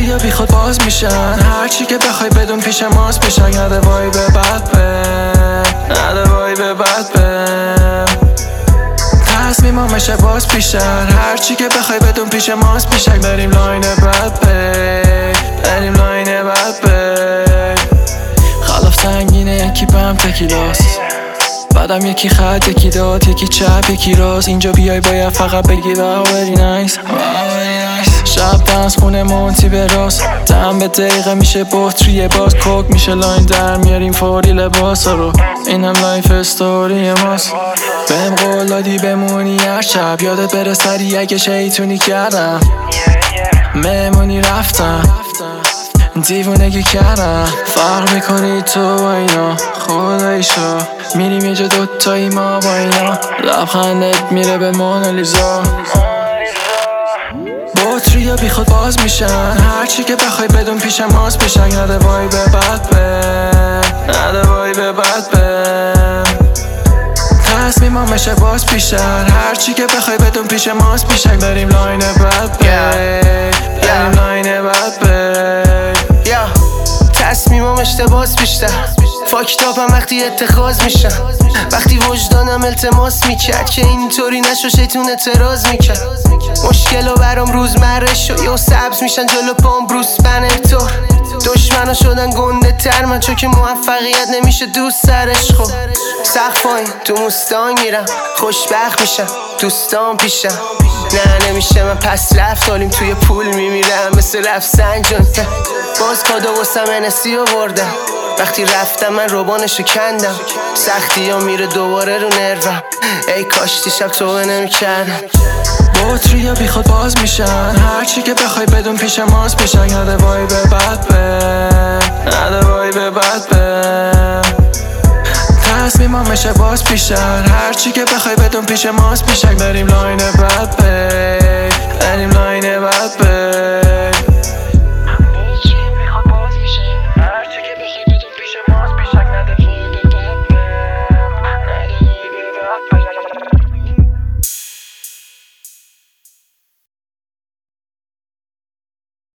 باتریا بی خود باز میشن، هرچی که بخوای بدون پیش ماست پیشن. نده وای به بد نده وای به بد تصمیمامشه باز پیشن، هرچی که بخوای بدون پیش ماست پیشن. بریم لاین بد بریم لاین بد خلاف سنگینه یکی بهم تکیلاست، بعدم یکی خط یکی داد یکی چپ یکی راست. اینجا بیای باید فقط بگی واو very nice. شب دنس خونه مونتی به راست، دم به دقیقه میشه بطریه باز کوک میشه لاین در میاریم فوری لباسا رو. اینم لایف استوری ماست، بهم قول دادی بمونی هر شب، یادت بره سری اگه شیطونی کردم مهمونی رفتم دیوونگی کردم. فرق میکنی تو با اینا خداییشو، میریم یه جا دوتایی ما با اینا، لبخندت میره به مونالیزا. باتریا بی خود باز میشن، هرچی که بخوای بدون پیش ماست پیشن. نده وای به بد نده وای به بد تصمیمامشه باز پیشن، هرچی که بخوای بدون پیش ماست پیشن. بریم لاین بد بریم لاین بد تصمیمام اشتباس بیشتر فاکتاپم وقتی اتخاذ میشن، وقتی وجدانم التماس میکرد که اینطوری نشو شیطون اعتراض میکرد. مشکلو برام روزمره شو یا سبز میشن جلو پام بروس بنر. دشمنا شدن گنده تر من، چون که موفقیت نمیشه دوست سرش. خب سقف پایین تو موستان میرم، خوشبخت میشم دوستان پیشم. نه نمیشه من پس رفتالیم توی پول میمیرم مثل رفسنجان. باز کادو واسم انسی آوردم، وقتی رفتم من روبانشو کندم. سختی ها میره دوباره رو نروم، ای کاش دیشب توبه نمیکردم. باتریا بی خود باز میشن، هرچی که بخوای بدون پیش ماست پیشن. نده وای به بد نده وای به بد تصمیمامشه باز پیشن، هرچی که بخوای بدون پیش ماست پیشن. بریم لاین بد بریم لاین بد